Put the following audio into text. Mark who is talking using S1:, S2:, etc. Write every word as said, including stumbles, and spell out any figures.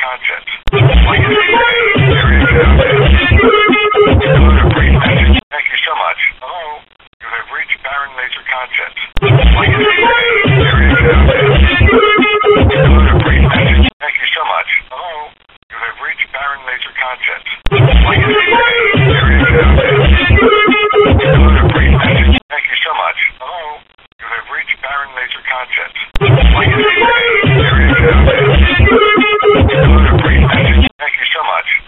S1: contents. Like it is today, area code. Include a brief message. Thank you so much. Hello? You have reached Baron Laser Contents. Like it is today, area code. Include a brief message. Thank you so much. Hello? You have reached Baron Laser Contents. Like it is today, area code. Include a brief message. Thank you so much. Hello? You have reached Baron Laser Contents. Like it is today,